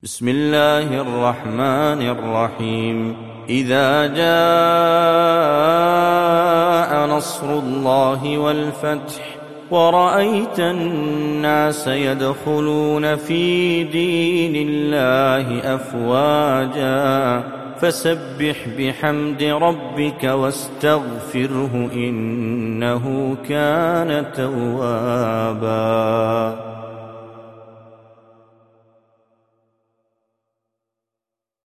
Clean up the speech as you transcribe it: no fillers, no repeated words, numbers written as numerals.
بسم الله الرحمن الرحيم. إذا جاء نصر الله والفتح ورأيت الناس يدخلون في دين الله أفواجا فسبح بحمد ربك واستغفره إنه كان توابا.